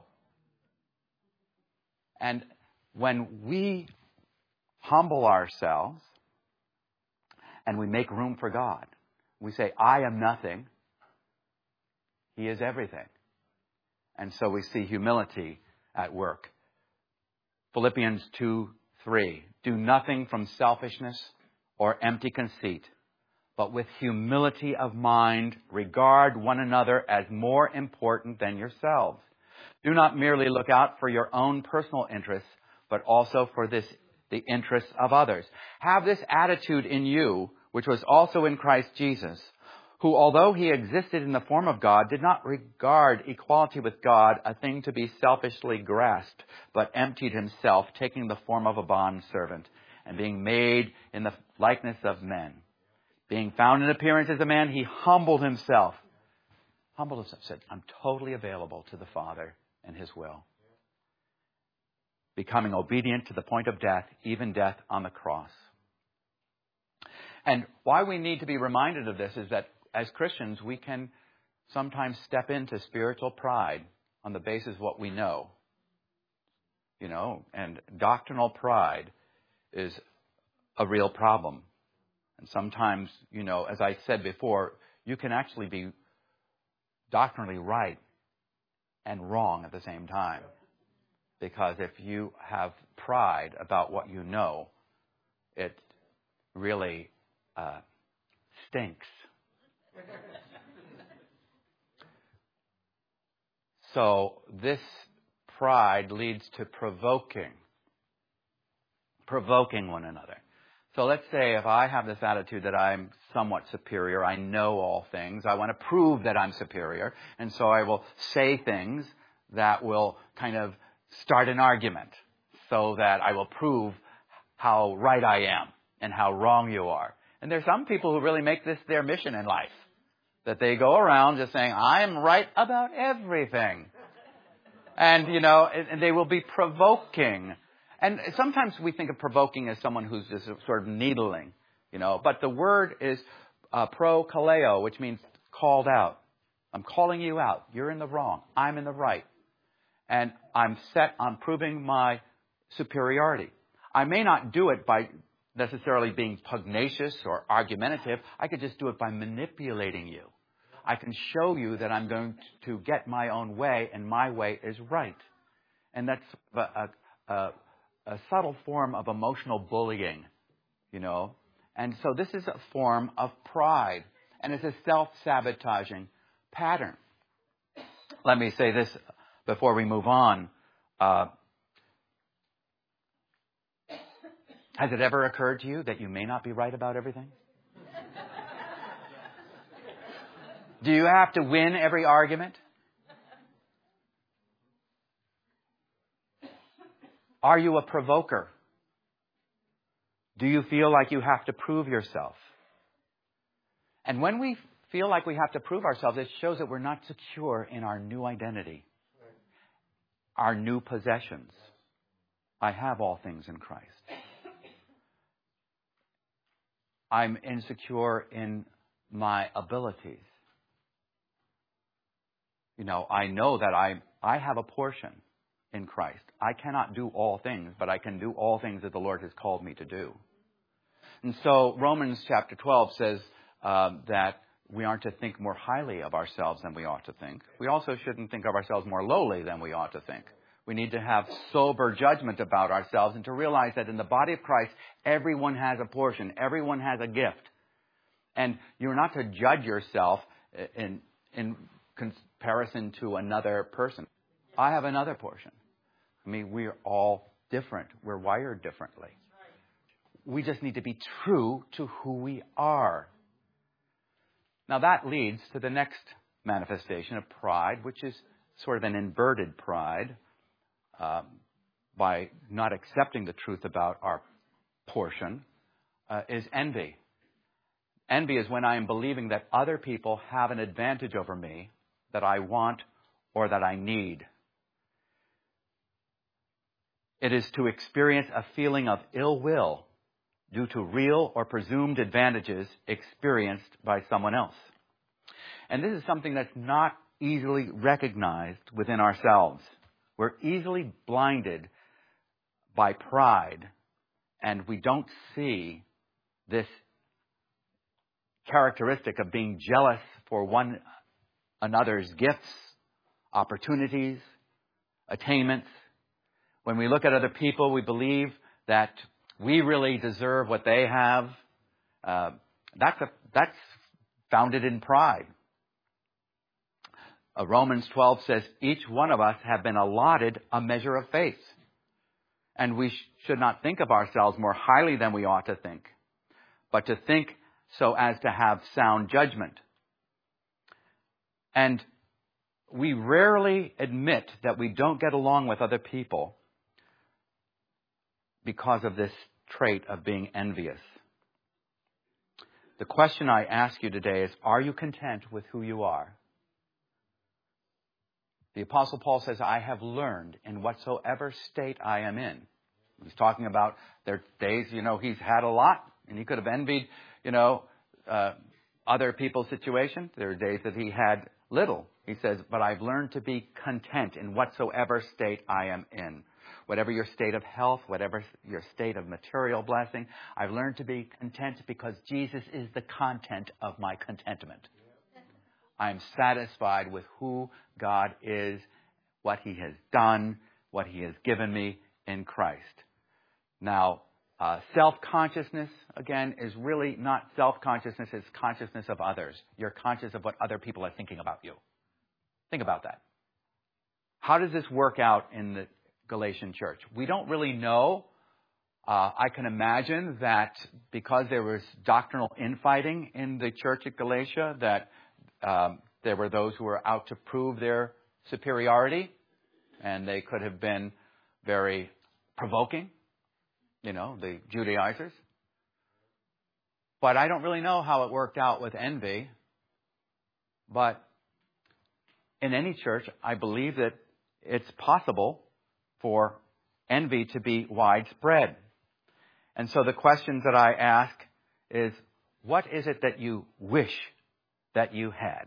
And when we humble ourselves and we make room for God, we say, I am nothing. He is everything. And so we see humility at work. Philippians two three. Do nothing from selfishness or empty conceit, but with humility of mind, regard one another as more important than yourselves. Do not merely look out for your own personal interests, but also for this, the interests of others. Have this attitude in you, which was also in Christ Jesus, who, although he existed in the form of God, did not regard equality with God a thing to be selfishly grasped, but emptied himself, taking the form of a bondservant, and being made in the likeness of men. Being found in appearance as a man, he humbled himself. Humbled himself, said, I'm totally available to the Father and his will. Becoming obedient to the point of death, even death on the cross. And why we need to be reminded of this is that as Christians, we can sometimes step into spiritual pride on the basis of what we know. You know, and doctrinal pride is a real problem. And sometimes, you know, as I said before, you can actually be doctrinally right and wrong at the same time. Because if you have pride about what you know, it really uh, stinks. So this pride leads to provoking. Provoking one another. So let's say if I have this attitude that I'm somewhat superior, I know all things, I want to prove that I'm superior, and so I will say things that will kind of start an argument so that I will prove how right I am and how wrong you are. And there's some people who really make this their mission in life, that they go around just saying, I'm right about everything. And, you know, and they will be provoking. And sometimes we think of provoking as someone who's just sort of needling, you know. But the word is uh, pro-kaleo, which means called out. I'm calling you out. You're in the wrong. I'm in the right. And I'm set on proving my superiority. I may not do it by necessarily being pugnacious or argumentative. I could just do it by manipulating you. I can show you that I'm going to get my own way, and my way is right. And that's a, a, a subtle form of emotional bullying, you know. And so this is a form of pride, and it's a self-sabotaging pattern. Let me say this before we move on. Uh, has it ever occurred to you that you may not be right about everything? Do you have to win every argument? Are you a provoker? Do you feel like you have to prove yourself? And when we feel like we have to prove ourselves, it shows that we're not secure in our new identity, our new possessions. I have all things in Christ. I'm insecure in my abilities. You know, I know that I I have a portion in Christ. I cannot do all things, but I can do all things that the Lord has called me to do. And so Romans chapter twelve says um, that we aren't to think more highly of ourselves than we ought to think. We also shouldn't think of ourselves more lowly than we ought to think. We need to have sober judgment about ourselves and to realize that in the body of Christ, everyone has a portion. Everyone has a gift. And you're not to judge yourself in in comparison to another person. I have another portion. I mean, we're all different. We're wired differently. We just need to be true to who we are. Now that leads to the next manifestation of pride, which is sort of an inverted pride, uh, by not accepting the truth about our portion, uh, is envy. Envy is when I am believing that other people have an advantage over me that I want or that I need. It is to experience a feeling of ill will due to real or presumed advantages experienced by someone else. And this is something that's not easily recognized within ourselves. We're easily blinded by pride, and we don't see this characteristic of being jealous for one another's gifts, opportunities, attainments. When we look at other people, we believe that we really deserve what they have. Uh, that's, a, that's founded in pride. Uh, Romans twelve says, each one of us have been allotted a measure of faith. And we sh- should not think of ourselves more highly than we ought to think, but to think so as to have sound judgment. And we rarely admit that we don't get along with other people because of this trait of being envious. The question I ask you today is, are you content with who you are? The Apostle Paul says, I have learned in whatsoever state I am in. He's talking about there days, you know, he's had a lot and he could have envied, you know, uh, other people's situation. There are days that he had little. He says, but I've learned to be content in whatsoever state I am in. Whatever your state of health, whatever your state of material blessing, I've learned to be content because Jesus is the content of my contentment. I'm satisfied with who God is, what He has done, what He has given me in Christ. Now, uh, self-consciousness, again, is really not self-consciousness, it's consciousness of others. You're conscious of what other people are thinking about you. Think about that. How does this work out in the Galatian church? We don't really know. Uh, I can imagine that because there was doctrinal infighting in the church at Galatia, that um, there were those who were out to prove their superiority, and they could have been very provoking, you know, the Judaizers. But I don't really know how it worked out with envy. But in any church, I believe that it's possible for envy to be widespread. And so the questions that I ask is, what is it that you wish that you had?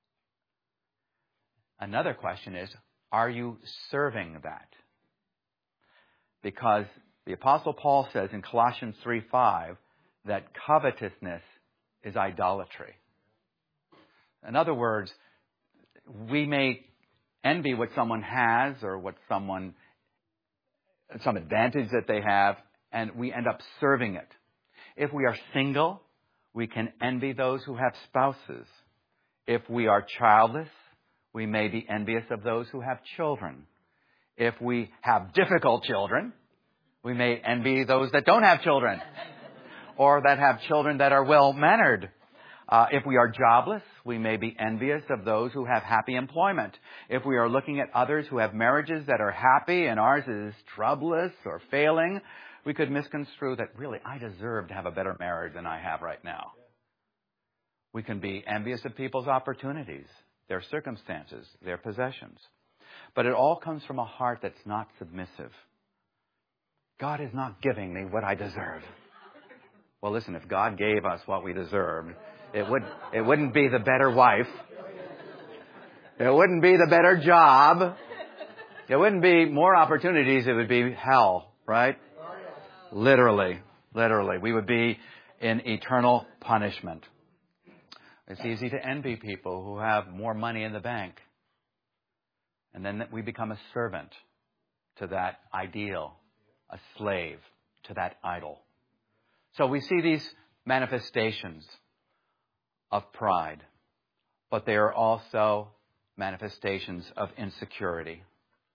Another question is, are you serving that? Because the Apostle Paul says in Colossians three five that covetousness is idolatry. In other words, we may envy what someone has or what someone, some advantage that they have, and we end up serving it. If we are single, we can envy those who have spouses. If we are childless, we may be envious of those who have children. If we have difficult children, we may envy those that don't have children or that have children that are well-mannered. Uh, if we are jobless, we may be envious of those who have happy employment. If we are looking at others who have marriages that are happy and ours is troublous or failing, we could misconstrue that really I deserve to have a better marriage than I have right now. We can be envious of people's opportunities, their circumstances, their possessions. But it all comes from a heart that's not submissive. God is not giving me what I deserve. Well, listen, if God gave us what we deserved, it would, it wouldn't be the better wife. It wouldn't be the better job. It wouldn't be more opportunities. It would be hell, right? Literally, literally. We would be in eternal punishment. It's easy to envy people who have more money in the bank. And then we become a servant to that ideal, a slave to that idol. So we see these manifestations of pride, but they are also manifestations of insecurity,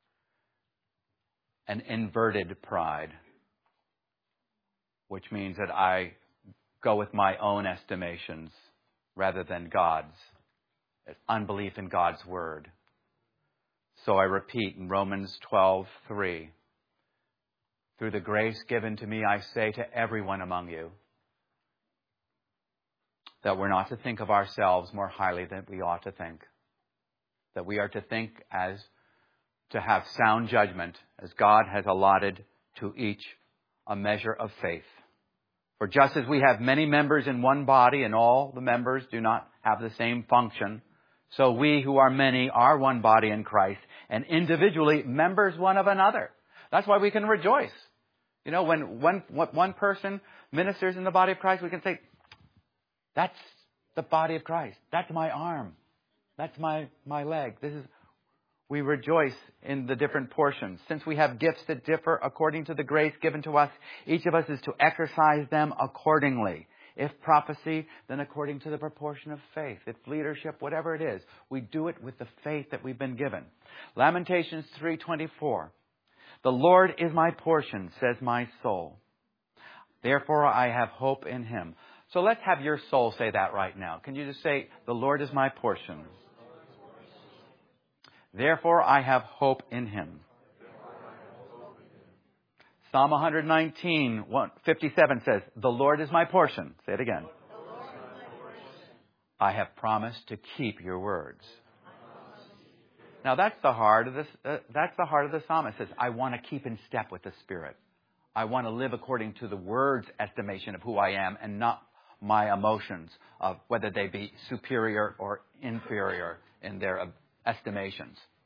an inverted pride, which means that I go with my own estimations rather than God's. It's unbelief in God's word. So I repeat in Romans twelve three, through the grace given to me, I say to everyone among you that we're not to think of ourselves more highly than we ought to think. That we are to think as to have sound judgment as God has allotted to each a measure of faith. For just as we have many members in one body and all the members do not have the same function, so we who are many are one body in Christ and individually members one of another. That's why we can rejoice. You know, when one, one person ministers in the body of Christ, we can say, that's the body of Christ. That's my arm. That's my, my leg. This is, we rejoice in the different portions. Since we have gifts that differ according to the grace given to us, each of us is to exercise them accordingly. If prophecy, then according to the proportion of faith. If leadership, whatever it is, we do it with the faith that we've been given. Lamentations three twenty-four. The Lord is my portion, says my soul. Therefore I have hope in him. So let's have your soul say that right now. Can you just say, the Lord is my portion. Therefore I have hope in him. Psalm one nineteen, fifty-seven says, the Lord is my portion. Say it again. I have promised to keep your words. Now that's the heart of this. Uh, that's the heart of the psalmist. It says, I want to keep in step with the Spirit. I want to live according to the Word's estimation of who I am and not my emotions of whether they be superior or inferior in their estimations.